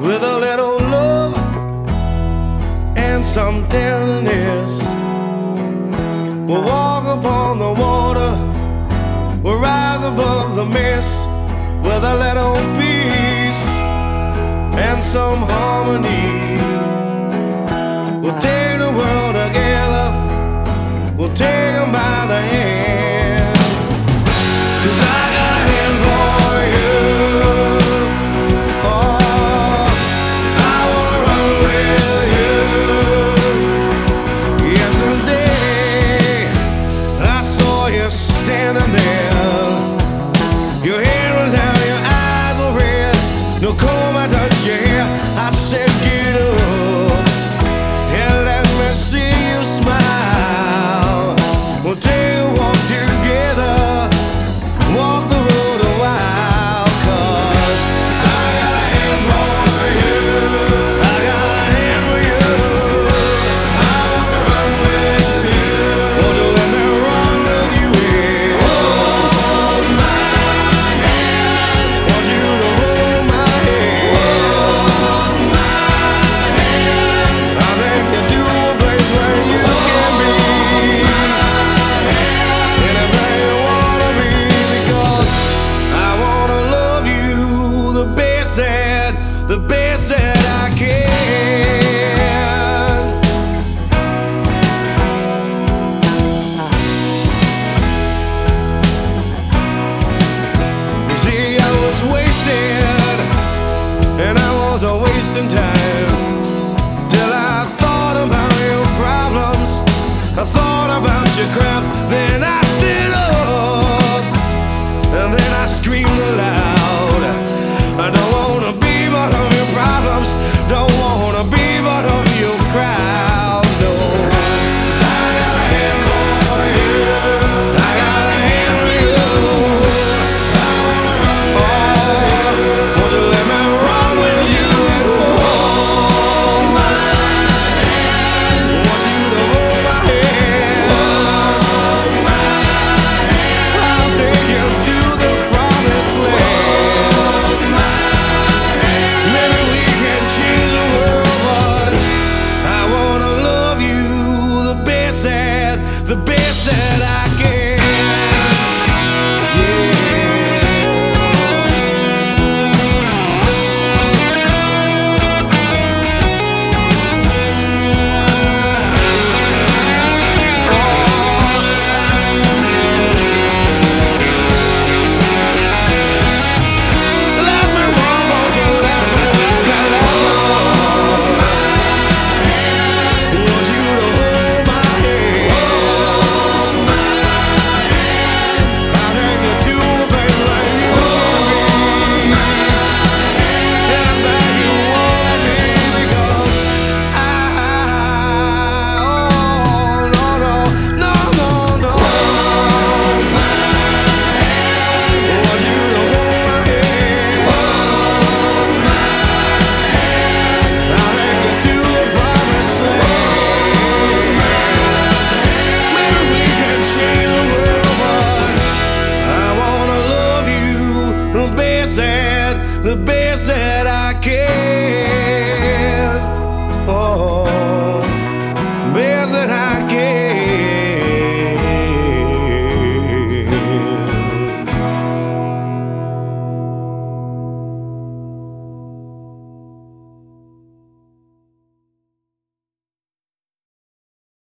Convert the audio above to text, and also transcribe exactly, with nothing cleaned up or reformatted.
with a little love and some tenderness. We'll walk upon the water, we'll rise above the mist with a little peace and some harmony. We'll take the world together, we'll take them by the hand. 'Cause I got a hand for you. Oh, I wanna run with you. Yesterday I saw you standing there. Your hair was down, your eyes were red. No comb, I touched your hair. I said, get up and let me see you smile. We'll take a walk together, walk the road a while. 'Cause I got a hand for you, I got a hand for you. I wanna run with you. Won't you let me run with you? Yeah. Hold my hand. Want you to hold my hand. Hold my hand. I think you do a place where you can be anything you wanna be, because I wanna love you the best that, the best that I can. You see, I was wasted and I was a wasting time till I thought about your problems, I thought about your craft. Then I stood up and then I screamed aloud. I don't wanna be part of your problems, don't wanna be part of your crowd, no. 'Cause I got a hand for you, I got a hand for you. I wanna run with you. Won't you let me run with you? Hold my hand. Want you to hold my hand. Hold my hand. I'll take you to the promised land. Hold my hand. Maybe we can change the world, but I wanna love you the best that, the best that I can.